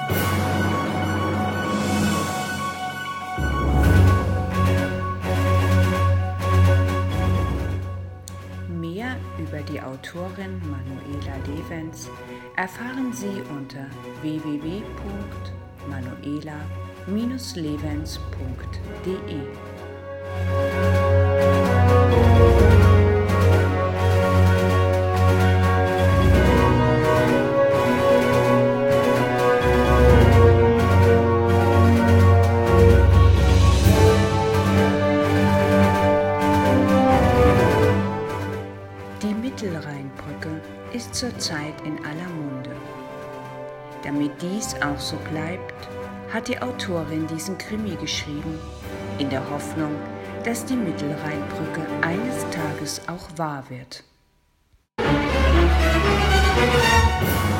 Mehr über die Autorin Manuela Levens erfahren Sie unter www.manuela-levens.de. Die Mittelrheinbrücke ist zurzeit in aller Munde. Damit dies auch so bleibt, hat die Autorin diesen Krimi geschrieben, in der Hoffnung, dass die Mittelrheinbrücke eines Tages auch wahr wird.